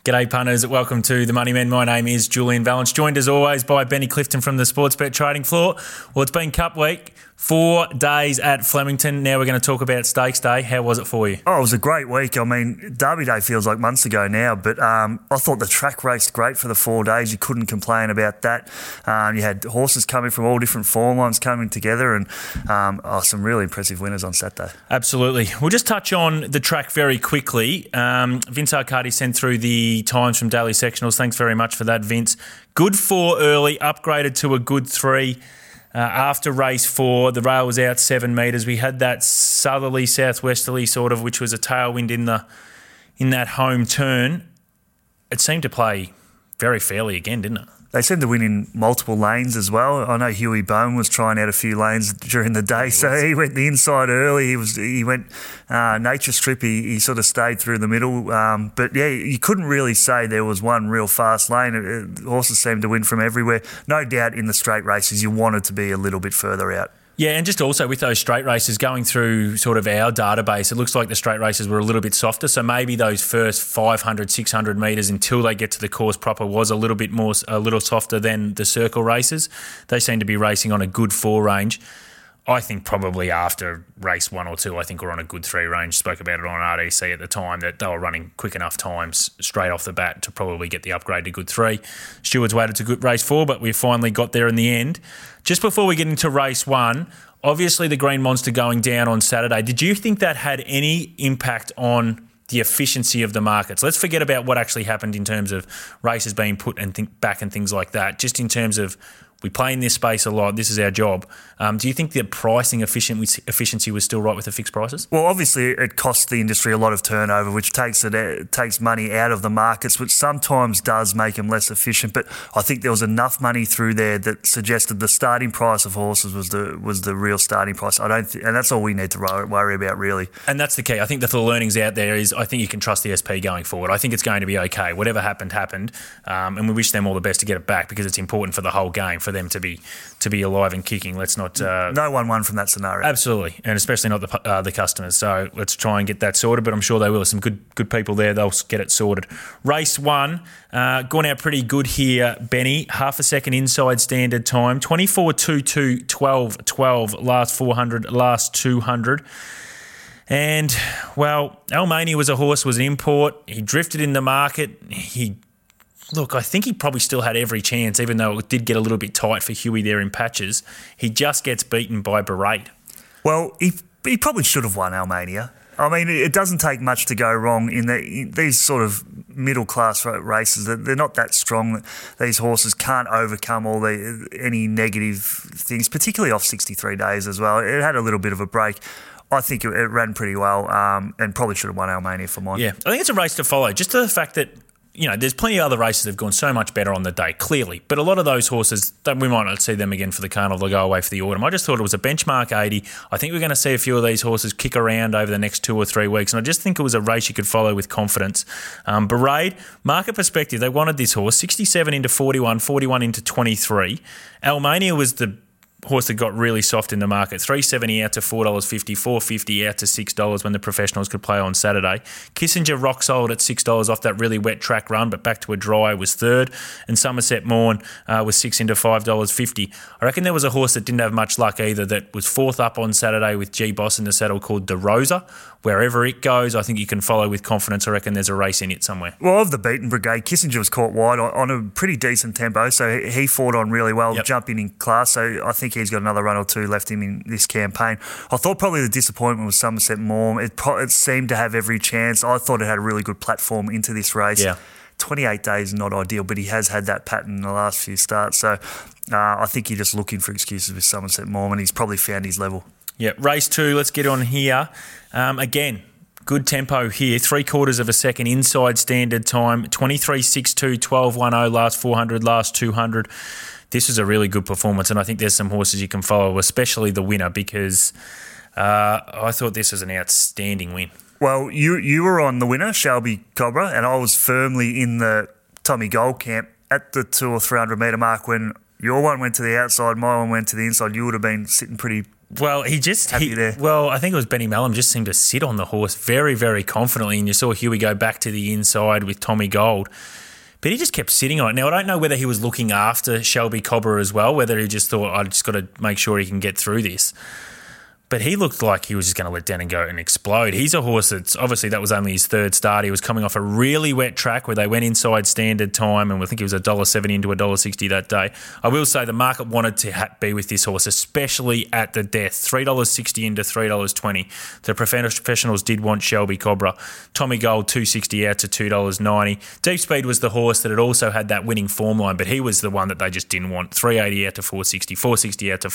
G'day punters, welcome to the Money Men. My name is Julian Valance, joined as always by Benny Clifton from the Sportsbet trading floor. Well, it's been Cup Week, 4 days at Flemington. Now we're going to talk about Stakes Day. How was it for you? Oh, it was a great week. I mean, Derby Day feels like months ago now, but I thought the track raced great for the 4 days. You couldn't complain about that. You had horses coming from all different form lines coming together and some really impressive winners on Saturday. Absolutely. We'll just touch on the track very quickly. Vince Arcadi sent through the times from Daily Sectionals. Thanks very much for that, Vince. Good 4 early, upgraded to a good 3. After race 4, the rail was out 7 metres. We had that southerly, southwesterly sort of, which was a tailwind in that home turn. It seemed to play very fairly again, didn't it? They seemed to win in multiple lanes as well. I know Huey Bone was trying out a few lanes during the day, so he went the inside early. He went nature strip. He sort of stayed through the middle. But yeah, you couldn't really say there was one real fast lane. Horses seemed to win from everywhere. No doubt in the straight races you wanted to be a little bit further out. Yeah, and just also with those straight races, going through sort of our database, it looks like the straight races were a little bit softer. So maybe those first 500, 600 metres until they get to the course proper was a little softer than the circle races. They seem to be racing on a good 4 range. I think probably after race 1 or 2, I think we're on a good 3 range. Spoke about it on RDC at the time that they were running quick enough times straight off the bat to probably get the upgrade to good 3. Stewards waited to good race 4, but we finally got there in the end. Just before we get into race 1, obviously the Green Monster going down on Saturday. Did you think that had any impact on the efficiency of the markets? Let's forget about what actually happened in terms of races being put and back and things like that. Just in terms of we play in this space a lot. This is our job. Do you think the pricing efficiency was still right with the fixed prices? Well, obviously it costs the industry a lot of turnover, which takes money out of the markets, which sometimes does make them less efficient. But I think there was enough money through there that suggested the starting price of horses was the real starting price. And that's all we need to worry about, really. And that's the key. I think the learnings out there is I think you can trust the SP going forward. I think it's going to be okay. Whatever happened. And we wish them all the best to get it back because it's important for the whole game for them to be alive and kicking. Let's not no one won from that scenario. Absolutely, and especially not the customers. So let's try and get that sorted. But I'm sure they will. Some good people there. They'll get it sorted. Race 1 gone out pretty good here, Benny. Half a second inside standard time. 24.22, 12.12. Last 400. Last 200. And well, Almania was an import. He drifted in the market. Look, I think he probably still had every chance, even though it did get a little bit tight for Huey there in patches. He just gets beaten by Berate. Well, he probably should have won Almania. I mean, it doesn't take much to go wrong in these sort of middle-class races. They're not that strong. These horses can't overcome any negative things, particularly off 63 days as well. It had a little bit of a break. I think it ran pretty well and probably should have won Almania for mine. Yeah, I think it's a race to follow, just to the fact that there's plenty of other races that have gone so much better on the day, clearly. But a lot of those horses, we might not see them again for the carnival. They'll go away for the autumn. I just thought it was a benchmark 80. I think we're going to see a few of these horses kick around over the next 2 or 3 weeks. And I just think it was a race you could follow with confidence. Berate, market perspective, they wanted this horse. 67 into 41, 41 into 23. Almania was the horse that got really soft in the market. $3.70 out to $4.50, $4.50 out to $6 when the professionals could play on Saturday. Kissinger rock solid at $6 off that really wet track run, but back to a dry was third. And Somerset Morn was 6 into $5.50. I reckon there was a horse that didn't have much luck either that was fourth up on Saturday with G Boss in the saddle called De Rosa. Wherever it goes, I think you can follow with confidence. I reckon there's a race in it somewhere. Well, of the beaten brigade, Kissinger was caught wide on a pretty decent tempo, so he fought on really well, jumping in class. So I think he's got another run or 2 left him in this campaign. I thought probably the disappointment was Somerset Morn. It seemed to have every chance. I thought it had a really good platform into this race. Yeah. 28 days not ideal, but he has had that pattern in the last few starts. So I think you're just looking for excuses with Somerset Morn, and he's probably found his level. Yeah, race 2, let's get on here. Again, good tempo here, 3/4 of a second inside standard time, 23.62, 12.10, last 400, last 200. This is a really good performance, and I think there's some horses you can follow, especially the winner, because I thought this was an outstanding win. Well, you were on the winner, Shelby Cobra, and I was firmly in the Tommy Gold camp at the 200 or 300 metre mark when your one went to the outside, my one went to the inside. You would have been sitting pretty Well, I think it was Benny Mellum just seemed to sit on the horse very, very confidently, and you saw Huey go back to the inside with Tommy Gold. But he just kept sitting on it. Now, I don't know whether he was looking after Shelby Cobra as well, whether he just thought, I just got to make sure he can get through this. But he looked like he was just going to let down and go and explode. He's a horse that's obviously that was only his third start. He was coming off a really wet track where they went inside standard time, and I think it was $1.70 into $1.60 that day. I will say the market wanted to be with this horse, especially at the death. $3.60 into $3.20. The professionals did want Shelby Cobra. Tommy Gold, $2.60 out to $2.90. Deep Speed was the horse that had also had that winning form line, but he was the one that they just didn't want. $3.80 out to $4.60. $4.60 out to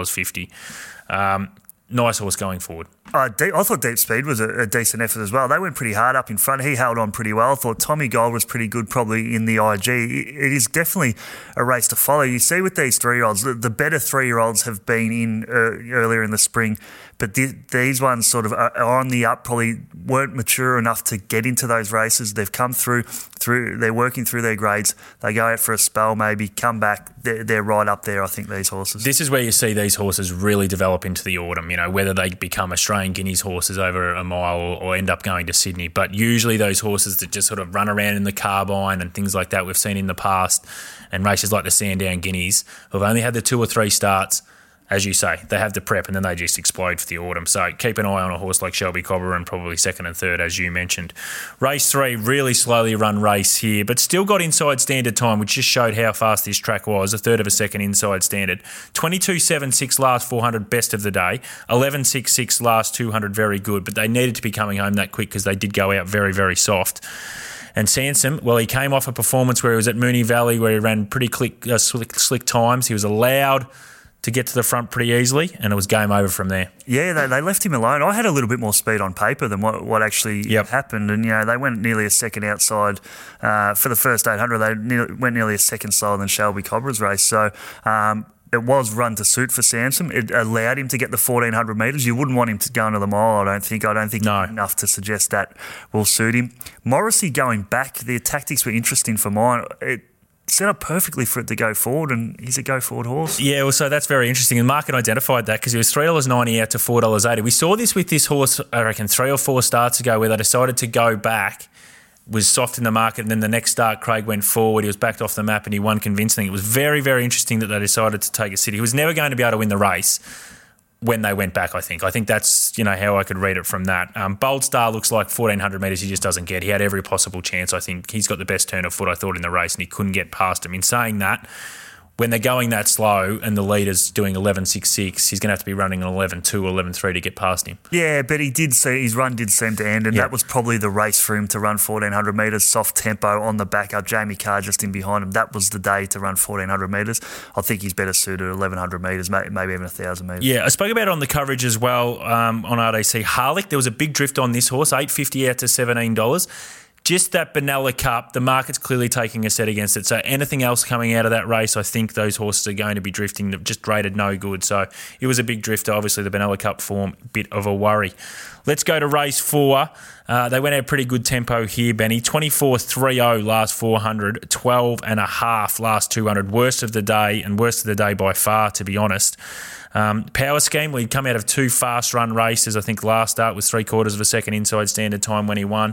$5.50. Nice horse going forward. I thought Deep Speed was a decent effort as well. They went pretty hard up in front. He held on pretty well. I thought Tommy Gold was pretty good probably in the IG. It is definitely a race to follow. You see with these 3-year-olds, the better 3-year-olds have been in earlier in the spring, but these ones sort of are on the up, probably weren't mature enough to get into those races. They've come through, they're working through their grades. They go out for a spell, maybe come back. They're right up there, I think, these horses. This is where you see these horses really develop into the autumn, whether they become Australian Guineas horses over a mile or end up going to Sydney. But usually those horses that just sort of run around in the Carbine and things like that we've seen in the past, and races like the Sandown Guineas, who've only had the 2 or 3 starts, as you say, they have the prep and then they just explode for the autumn. So keep an eye on a horse like Shelby Cobra and probably second and third, as you mentioned. Race 3, really slowly run race here, but still got inside standard time, which just showed how fast this track was. A third of a second inside standard. 22.76 last 400, best of the day. 11.66 last 200, very good. But they needed to be coming home that quick because they did go out very, very soft. And Sansom, well, he came off a performance where he was at Moonee Valley, where he ran pretty slick times. He was allowed to get to the front pretty easily, and it was game over from there. Yeah, they left him alone. I had a little bit more speed on paper than what actually happened, and they went nearly a second outside for the first 800. They went nearly a second slower than Shelby Cobra's race. So it was run to suit for Sansom. It allowed him to get the 1,400 metres. You wouldn't want him to go into the mile, I don't think. No. Enough to suggest that will suit him. Morrissey going back, the tactics were interesting for mine. It set up perfectly for it to go forward, and he's a go-forward horse. Yeah, well, so that's very interesting. The market identified that because he was $3.90 out to $4.80. We saw this with this horse, I reckon, 3 or 4 starts ago, where they decided to go back, was soft in the market, and then the next start, Craig went forward. He was backed off the map, and he won convincingly. It was very, very interesting that they decided to take a sit. He was never going to be able to win the race when they went back, I think. I think that's, how I could read it from that. Bold Star looks like 1,400 metres he just doesn't get. He had every possible chance, I think. He's got the best turn of foot, I thought, in the race, and he couldn't get past him. In saying that, when they're going that slow and the leader's doing 11.66, he's going to have to be running an 11.2 or 11.3 to get past him. Yeah, but his run did seem to end, and that was probably the race for him to run 1,400 metres, soft tempo on the back up. Jamie Carr just in behind him. That was the day to run 1,400 metres. I think he's better suited 1,100 metres, maybe even 1,000 metres. Yeah, I spoke about it on the coverage as well on RDC. Harlick, there was a big drift on this horse, $8.50 out to $17. Just that Benalla Cup, the market's clearly taking a set against it. So anything else coming out of that race, I think those horses are going to be drifting. They've just rated no good. So it was a big drifter. Obviously, the Benalla Cup form, bit of a worry. Let's go to race 4. They went out pretty good tempo here, Benny. 24.30 last 400, 12.5 last 200. Worst of the day by far, to be honest. Power Scheme, we'd come out of 2 fast run races. I think last start was 3/4 of a second inside standard time when he won.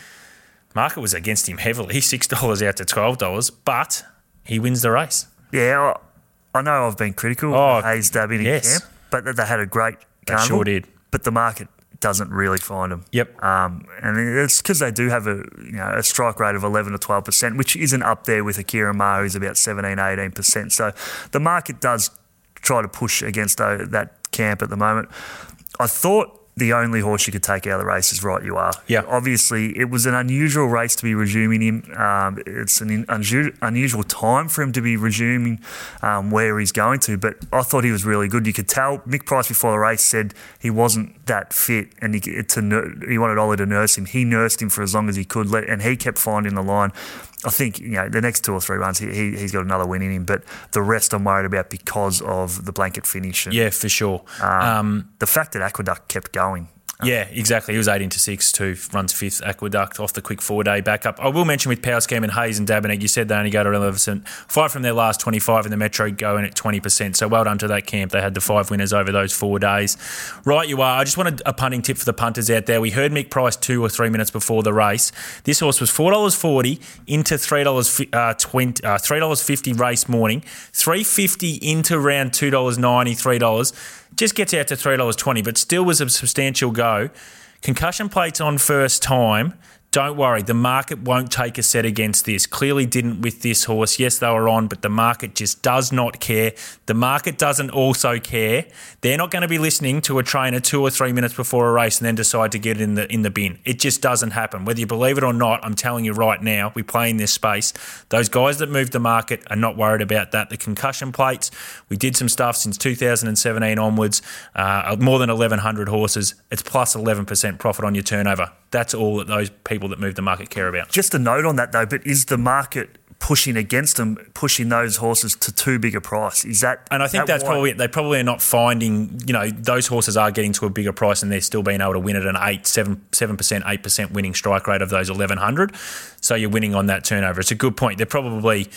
Market was against him heavily, $6 out to $12, but he wins the race. Yeah, I know I've been critical of Hayes Dabbing in camp, but they had a great carnival. They sure did. But the market doesn't really find them. Yep. And it's because they do have a strike rate of 11 to 12%, which isn't up there with Akira Ma, who's about 17, 18%. So the market does try to push against that camp at the moment. I thought the only horse you could take out of the race is Right You Are. Yeah. Obviously, it was an unusual race to be resuming him. It's an unusual time for him to be resuming where he's going to, but I thought he was really good. You could tell Mick Price before the race said he wasn't that fit and he wanted Ollie to nurse him. He nursed him for as long as he could, and he kept finding the line. I think the next 2 or 3 runs he's got another win in him, but the rest I'm worried about because of the blanket finish. Yeah, for sure. The fact that Aqueduct kept going. Yeah, exactly. He was 18-6 too. Runs fifth. Aqueduct off the quick 4-day backup. I will mention with Power Scam and Hayes and Dabeneg, you said they only go to 11%. 5 from their last 25 in the Metro going at 20%. So well done to that camp. They had the 5 winners over those 4 days. Right, you are. I just wanted a punting tip for the punters out there. We heard Mick Price 2 or 3 minutes before the race. This horse was $4.40 into $3.50 race morning. $3.50 into around $2.90, $3. Just gets out to $3.20, but still was a substantial go. Concussion plates on first time. Don't worry, the market won't take a set against this. Clearly didn't with this horse. Yes, they were on, but the market just does not care. The market doesn't also care. They're not going to be listening to a trainer 2 or 3 minutes before a race and then decide to get it in the bin. It just doesn't happen. Whether you believe it or not, I'm telling you right now, we play in this space. Those guys that move the market are not worried about that. The concussion plates, we did some stuff since 2017 onwards, more than 1,100 horses. It's plus 11% profit on your turnover. That's all that those people that move the market care about. Just a note on that though, but is the market pushing against them, pushing those horses to too big a price? Is that? And I think that's probably it. They probably are not finding, those horses are getting to a bigger price and they're still being able to win at an 7%, 8% winning strike rate of those 1,100. So you're winning on that turnover. It's a good point. They're probably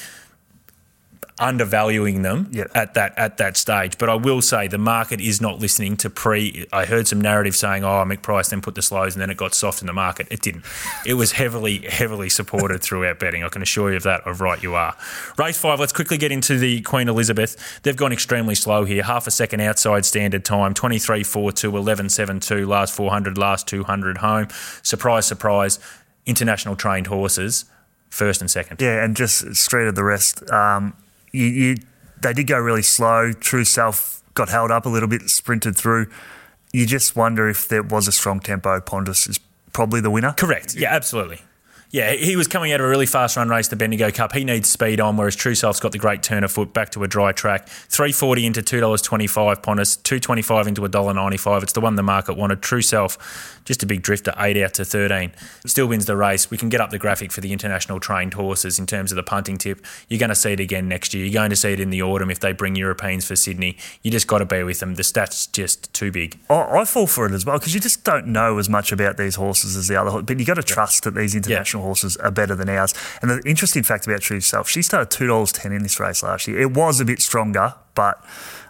undervaluing them at that stage. But I will say the market is not listening to I heard some narrative saying, Mick Price then put the slows and then it got soft in the market. It didn't. It was heavily, heavily supported throughout betting. I can assure you of that. Of right you are. Race 5, let's quickly get into the Queen Elizabeth. They've gone extremely slow here. Half a second outside standard time. 23.42, 11.72, last 400, last 200 home. Surprise, surprise. International trained horses, first and second. Yeah, and just straight of the rest. They did go really slow. True Self got held up a little bit, sprinted through. You just wonder if there was a strong tempo. Pondus is probably the winner. Correct. Yeah, absolutely. Yeah, he was coming out of a really fast run race, the Bendigo Cup. He needs speed on, whereas True Self's got the great turn of foot back to a dry track. $3.40 into $2.25 Pondus, $2.25 into $1.95. It's the one the market wanted. True Self, just a big drifter, 8 out to 13. Still wins the race. We can get up the graphic for the international trained horses in terms of the punting tip. You're going to see it again next year. You're going to see it in the autumn if they bring Europeans for Sydney. You just got to be with them. The stats just too big. I fall for it as well because you just don't know as much about these horses as the other horses. But you got to trust that these international horses are better than ours. And the interesting fact about True Self, she started $2.10 in this race last year. It was a bit stronger, but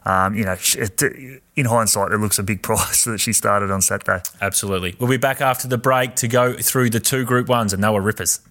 in hindsight, it looks a big price that she started on Saturday. Absolutely. We'll be back after the break to go through the 2 Group 1s, and they were rippers.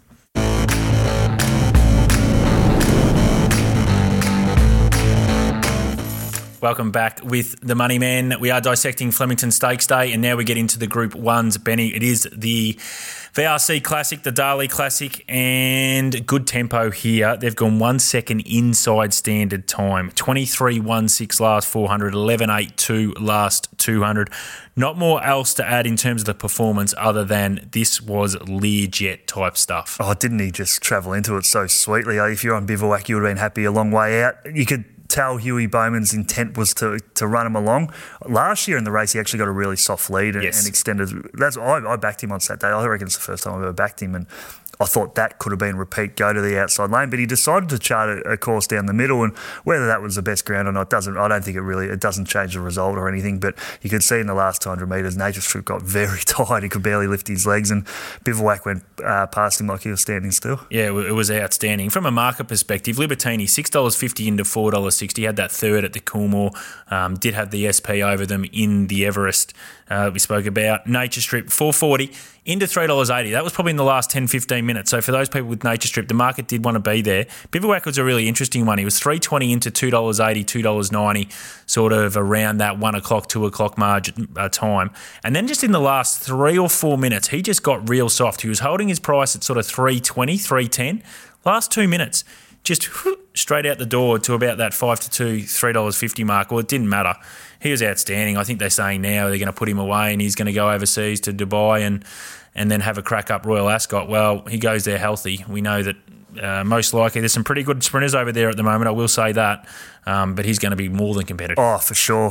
Welcome back with the Money Man. We are dissecting Flemington Stakes Day, and now we get into the Group 1s. Benny, it is the VRC Classic, the Darley Classic, and good tempo here. They've gone 1 second inside standard time. 23.16 last 400, 11.82 last 200. Not more else to add in terms of the performance other than this was Learjet type stuff. Oh, didn't he just travel into it so sweetly? If you're on bivouac, you would have been happy a long way out. You could tell Huey Bowman's intent was to run him along. Last year in the race, he actually got a really soft lead and extended. I backed him on Saturday. I reckon it's the first time I've ever backed him, and I thought that could have been repeat, go to the outside lane, but he decided to chart a course down the middle, and whether that was the best ground or not I don't think it doesn't change the result or anything, but you could see in the last 200 metres, Nature Strip got very tight. He could barely lift his legs, and Bivouac went past him like he was standing still. Yeah, it was outstanding. From a market perspective, Libertini, $6.50 into $4.60, had that third at the Coolmore, did have the SP over them in the Everest we spoke about. Nature Strip, $4.40 into $3.80. That was probably in the last 10, 15 minutes. So for those people with Nature Strip, the market did want to be there. Bivouac was a really interesting one. He was $3.20 into $2.80, $2.90, sort of around that 1 o'clock, 2 o'clock margin time. And then just in the last 3 or 4 minutes, he just got real soft. He was holding his price at sort of $3.20, $3.10. Last 2 minutes, just straight out the door to about that 5 to 2, $3.50 mark. Well, it didn't matter. He was outstanding. I think they're saying now they're going to put him away and he's going to go overseas to Dubai and then have a crack up Royal Ascot. Well, he goes there healthy. We know that most likely there's some pretty good sprinters over there at the moment, I will say that, but he's going to be more than competitive. Oh, for sure.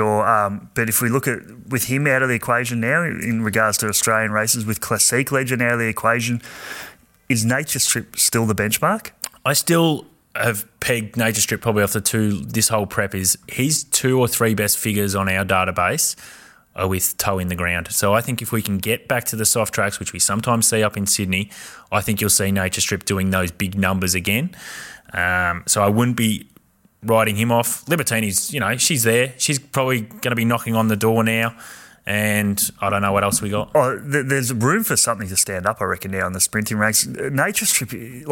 But if we look at with him out of the equation now in regards to Australian races, with Classique Legend out of the equation, is Nature Strip still the benchmark? I still have pegged Nature Strip probably off the 2. This whole prep is his 2 or 3 best figures on our database with toe in the ground. So I think if we can get back to the soft tracks, which we sometimes see up in Sydney, I think you'll see Nature Strip doing those big numbers again. So I wouldn't be writing him off. Libertini's, she's there. She's probably going to be knocking on the door now. And I don't know what else we got. Oh, there's room for something to stand up, I reckon, now in the sprinting ranks. Nature Strip,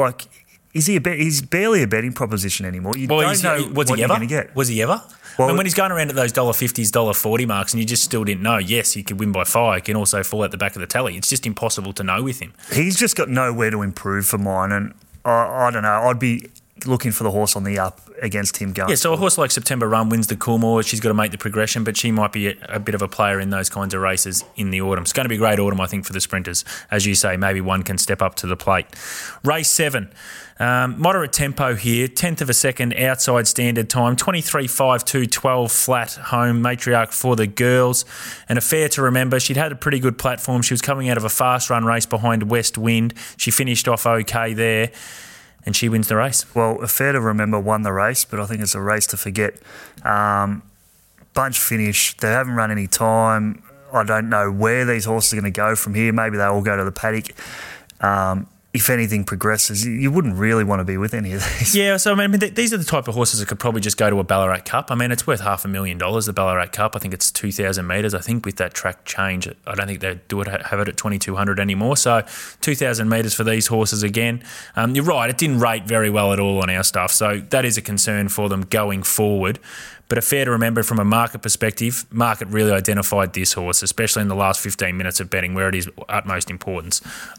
he's barely a betting proposition anymore. You don't know what you're going to get. Was he ever? Well, when he's going around at those $1.50s, $1.40 marks and you just still didn't know, yes, he could win by 5, he can also fall at the back of the tally. It's just impossible to know with him. He's just got nowhere to improve for mine, and I don't know. I'd be looking for the horse on the up against him going. Yeah, so a horse like September Run wins the Coolmore. She's got to make the progression, but she might be a bit of a player in those kinds of races in the autumn. It's going to be a great autumn, I think, for the sprinters. As you say, maybe one can step up to the plate. Race 7. Moderate tempo here, 10th of a second outside standard time, 23.52, 12 flat home, Matriarch for the girls. And Affair to Remember, she'd had a pretty good platform. She was coming out of a fast run race behind West Wind. She finished off okay there. And she wins the race. Well, Affair to Remember won the race, but I think it's a race to forget. Bunch finish. They haven't run any time. I don't know where these horses are going to go from here. Maybe they all go to the paddock. If anything progresses, you wouldn't really want to be with any of these. Yeah, so I mean, these are the type of horses that could probably just go to a Ballarat Cup. I mean, it's worth $500,000, the Ballarat Cup. I think it's 2,000 metres. I think with that track change, I don't think they have it at 2,200 anymore. So 2,000 metres for these horses again. You're right, it didn't rate very well at all on our stuff. So that is a concern for them going forward. But Affair to Remember from a market perspective, market really identified this horse, especially in the last 15 minutes of betting where it is utmost importance.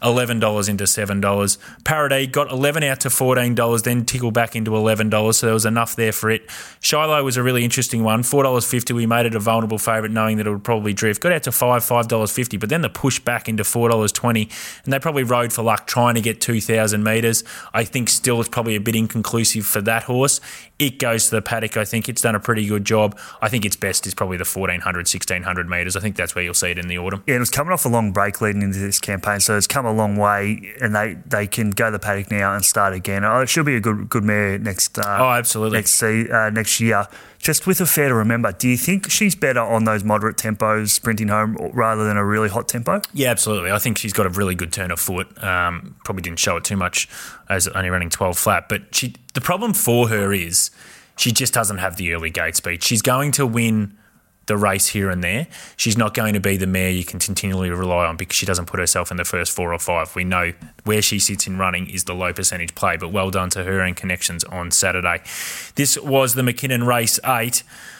$11 into $7. Paradis got 11 out to $14, then tickled back into $11, so there was enough there for it. Shiloh was a really interesting one. $4.50, we made it a vulnerable favourite knowing that it would probably drift. Got out to $5.50, but then the push back into $4.20, and they probably rode for luck trying to get 2,000 metres. I think still it's probably a bit inconclusive for that horse. It goes to the paddock. I think it's done a pretty good job. I think its best is probably the 1,400, 1,600 metres. I think that's where you'll see it in the autumn. Yeah, it was coming off a long break leading into this campaign, so it's come a long way, and they can go to the paddock now and start again. It should be a good mare next. Absolutely. Next year. Just with Affair to Remember, do you think she's better on those moderate tempos sprinting home rather than a really hot tempo? Yeah, absolutely. I think she's got a really good turn of foot. Probably didn't show it too much as only running 12 flat. But the problem for her is she just doesn't have the early gate speed. She's going to win the race here and there. She's not going to be the mare you can continually rely on because she doesn't put herself in the first 4 or 5. We know where she sits in running is the low percentage play, but well done to her and Connections on Saturday. This was the McKinnon Race 8.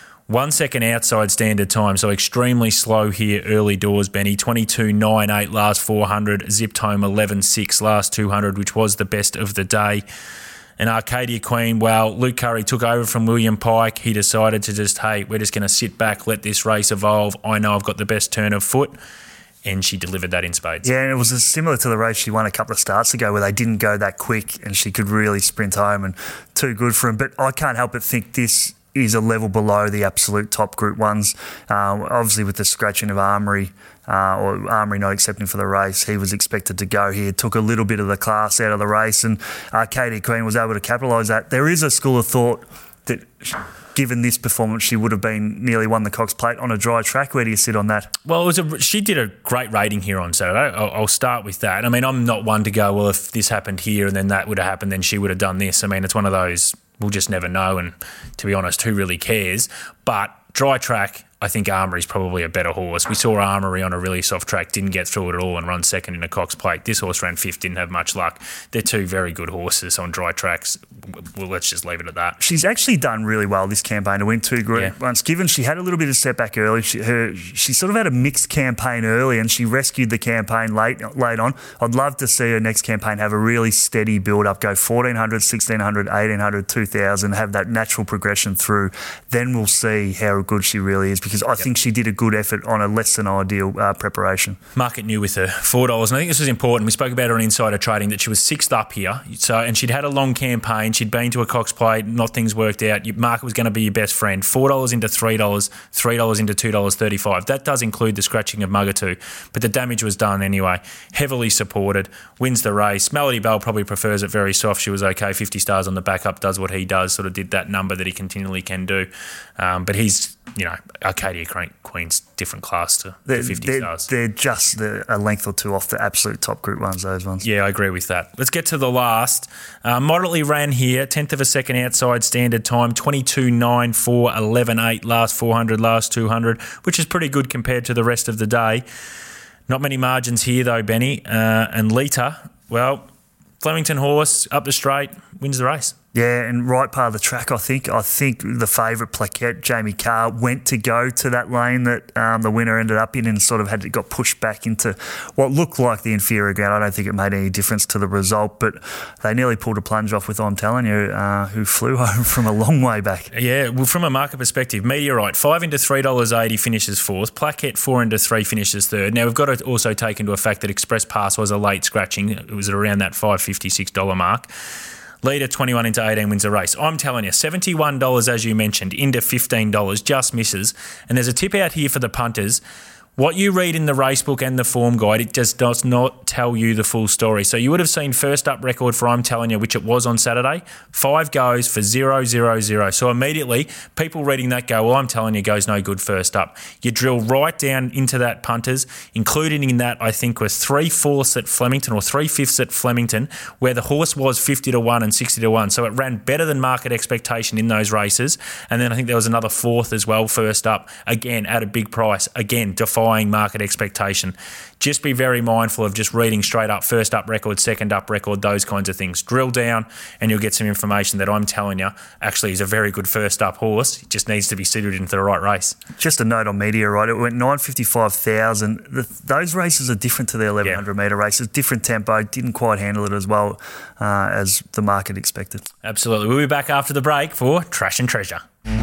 1 second outside standard time, so extremely slow here early doors, Benny. 22.98 last 400, zipped home 11.6 last 200, which was the best of the day. And Arcadia Queen, well, Luke Curry took over from William Pike. He decided to just, hey, we're just going to sit back, let this race evolve. I know I've got the best turn of foot. And she delivered that in spades. Yeah, and it was similar to the race she won a couple of starts ago where they didn't go that quick and she could really sprint home and too good for him. But I can't help but think this is a level below the absolute top Group 1s. Obviously with the scratching of Armory, or Armory not accepting for the race, he was expected to go here, took a little bit of the class out of the race, and Arcadia Queen was able to capitalise that. There is a school of thought that given this performance, she would have been nearly won the Cox Plate on a dry track. Where do you sit on that? Well, she did a great rating here on Saturday. I'll start with that. I mean, I'm not one to go, well, if this happened here and then that would have happened, then she would have done this. I mean, it's one of those, we'll just never know, and to be honest, who really cares? But dry track, I think Armory's probably a better horse. We saw Armory on a really soft track, didn't get through it at all and run second in a Cox Plate. This horse ran fifth, didn't have much luck. They're two very good horses on dry tracks. Well, let's just leave it at that. She's actually done really well this campaign to win 2 Group 1s. Given she had a little bit of setback early, she sort of had a mixed campaign early and she rescued the campaign late on. I'd love to see her next campaign have a really steady build-up, go 1,400, 1,600, 1,800, 2,000, have that natural progression through. Then we'll see how good she really is, because I think she did a good effort on a less than ideal preparation. Market new with her, $4. And I think this was important. We spoke about her on Insider Trading, that she was 6th up here. And she'd had a long campaign. She'd been to a Cox Plate, not things worked out. Your market was going to be your best friend. $4 into $3, $3 into $2.35. That does include the scratching of Mugatoo, but the damage was done anyway. Heavily supported, wins the race. Melody Bell probably prefers it very soft. She was okay. 50 stars on the backup, does what he does, sort of did that number that he continually can do. But he's, a Arcadia Queen's different class to They're, 50 they're, stars. they're just a length or two off the absolute top group ones, those ones. Yeah, I agree with that. Let's get to the last. Moderately ran here, 10th of a second outside standard time, 22.94, 11.8 last 400, last 200, which is pretty good compared to the rest of the day. Not many margins here though, Benny. And Lita, well, Flemington horse up the straight, wins the race. Yeah, and right part of the track, I think. I think the favourite Plaquette, Jamie Carr, went to go to that lane that the winner ended up in and sort of got pushed back into what looked like the inferior ground. I don't think it made any difference to the result, but they nearly pulled a plunge off with I'm Telling You, who flew home from a long way back. Yeah, well, from a market perspective, Meteorite, 5 into $3.80 finishes fourth. Plaquette, 4 into 3 finishes third. Now, we've got to also take into effect that Express Pass was a late scratching. It was around that $5.56 mark. Leader 21 into 18 wins the race. I'm telling you, $71 as you mentioned, into $15, just misses. And there's a tip out here for the punters. What you read in the racebook and the form guide, it just does not tell you the full story. So you would have seen first up record for I'm Telling You, which it was on Saturday. 5 goes for 0-0-0. So immediately, people reading that go, well, I'm Telling You goes no good first up. You drill right down into that punters, including in that, I think, was 3/4 at Flemington or 3/5 at Flemington, where the horse was 50-1 and 60-1. So it ran better than market expectation in those races. And then I think there was another 4th as well first up, again, at a big price. Again, defying market expectation. Just be very mindful of just reading straight up, first up record, second up record, those kinds of things. Drill down and you'll get some information that I'm Telling You actually is a very good first up horse. It just needs to be suited into the right race. Just a note on Meteorite, it went 955,000. Those races are different to the 1100 metre races, different tempo, didn't quite handle it as well as the market expected. Absolutely. We'll be back after the break for Trash and Treasure.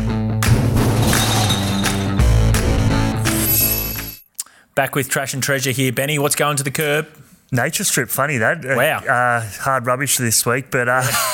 Back with Trash and Treasure here. Benny, what's going to the curb? Nature Strip, funny that. Wow. Hard rubbish this week, but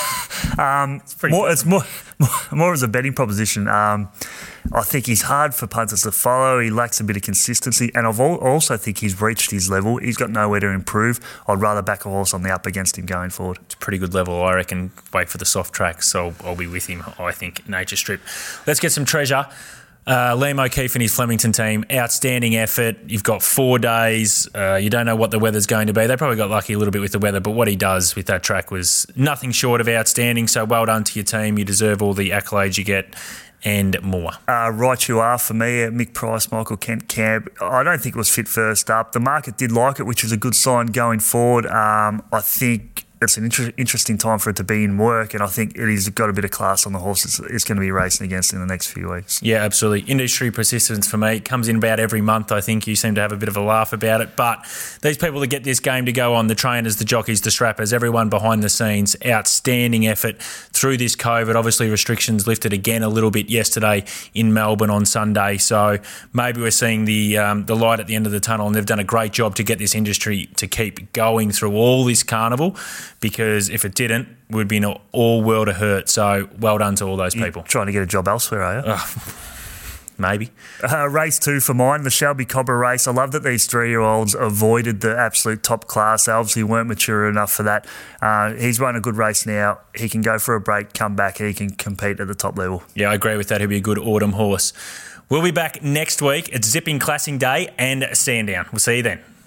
it's more as a betting proposition. I think he's hard for punters to follow. He lacks a bit of consistency, and I also think he's reached his level. He's got nowhere to improve. I'd rather back a horse on the up against him going forward. It's a pretty good level, I reckon. Wait for the soft track, so I'll be with him, I think, Nature Strip. Let's get some treasure. Liam O'Keefe and his Flemington team, outstanding effort. You've got 4 days. You don't know what the weather's going to be. They probably got lucky a little bit with the weather, but what he does with that track was nothing short of outstanding. So well done to your team. You deserve all the accolades you get and more. Right you are for me, Mick Price, Michael Kent Camp. I don't think it was fit first up. The market did like it, which is a good sign going forward. I think it's an interesting time for it to be in work, and I think he's got a bit of class on the horse it's going to be racing against in the next few weeks. Yeah, absolutely. Industry persistence for me comes in about every month. I think you seem to have a bit of a laugh about it, but these people that get this game to go on, the trainers, the jockeys, the strappers, everyone behind the scenes, outstanding effort through this COVID. Obviously, restrictions lifted again a little bit yesterday in Melbourne on Sunday, so maybe we're seeing the light at the end of the tunnel, and they've done a great job to get this industry to keep going through all this carnival, because if it didn't, we'd be in all world of hurt. So well done to all those people. Trying to get a job elsewhere, are you? Maybe. Race 2 for mine, the Shelby Cobra race. I love that these 3-year-olds avoided the absolute top class. They obviously weren't mature enough for that. He's run a good race now. He can go for a break, come back, and he can compete at the top level. Yeah, I agree with that. He'll be a good autumn horse. We'll be back next week. It's Zipping Classing Day and Sandown. We'll see you then.